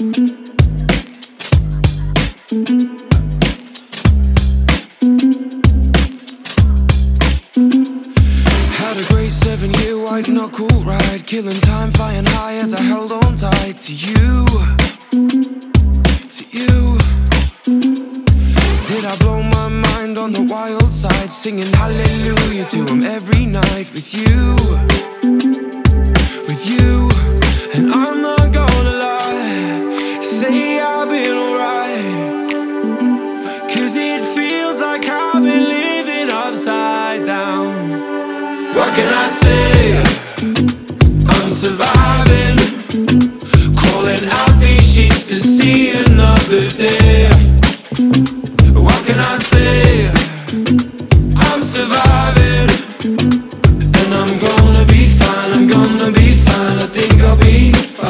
Had a great 7-year white knuckle ride, killing time, flying high as I held on tight to you. To you. Did I blow my mind on the wild side, singing hallelujah to him every night with you. With you. And I'm not gonna lie, say I've been alright, 'cause it feels like I've been living upside down. What can I say? I'm surviving, crawling out these sheets to see another day.